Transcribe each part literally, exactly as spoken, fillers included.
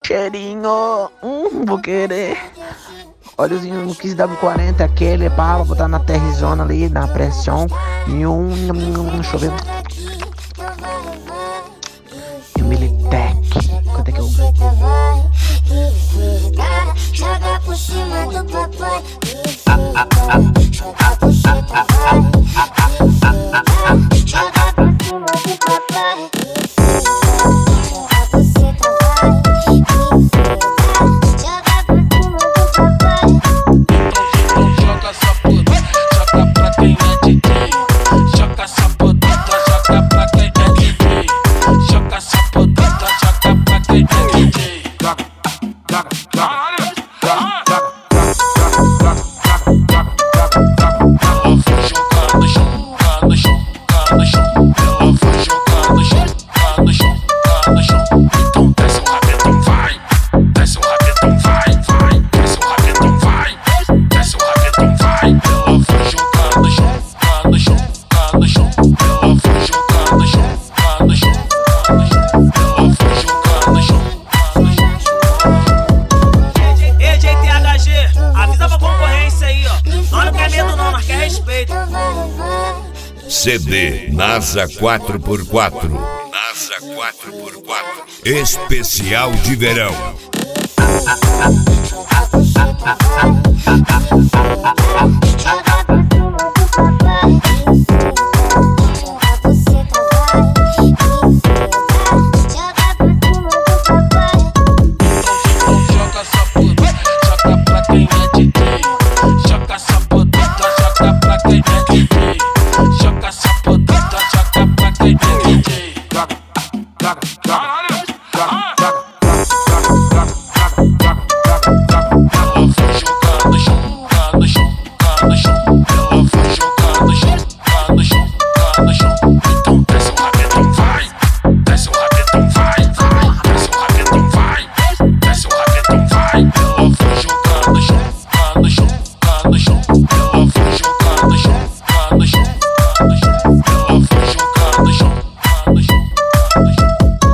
Cheirinho, hum, vou querer. Olhazinho no quinze W quarenta, aquele pá, vou botar na terrizona ali, na pressão. E um, deixa eu ver. E o Militec, quanto é que eu... Joga por cima do papai. Joga por cima do papai. C D NASA quatro por quatro. NASA quatro por quatro. Especial de verão.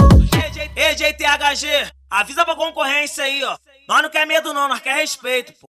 Ei, J T H G, avisa pra concorrência aí, ó. Nós não quer medo não, nós quer respeito, pô.